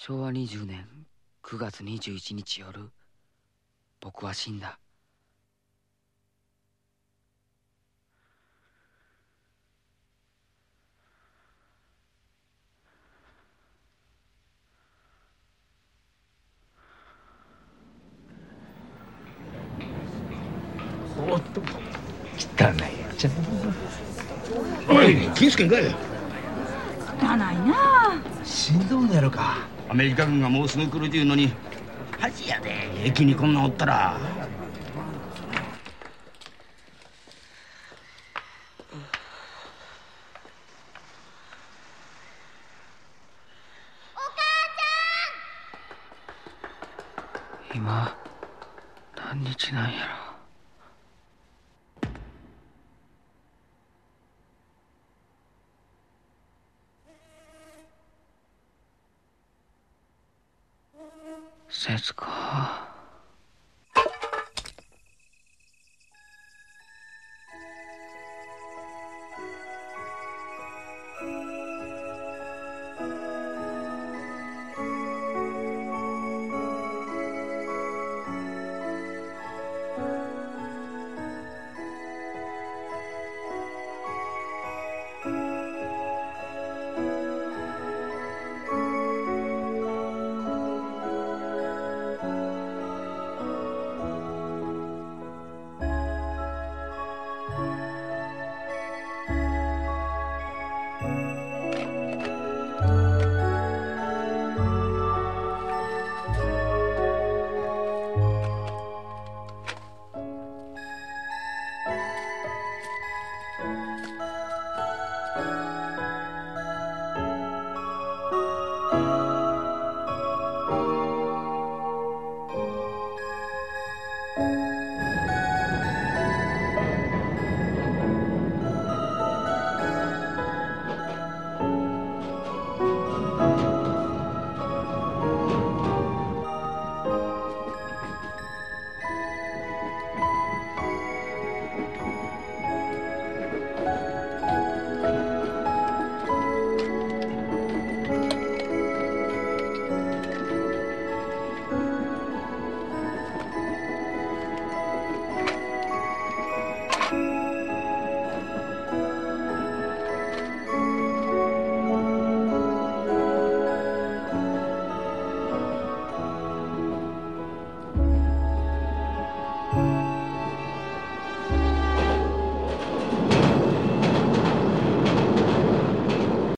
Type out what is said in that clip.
昭和20年9月21日夜、僕は死んだ。 おっと、汚いやつ。おい、気ぃつけんかい。 汚いな。 しんどんのやろか。アメリカ軍がもうすぐ来るちゅうのに、恥やで、駅にこんなんおったら。 今何日なんやろ。節子。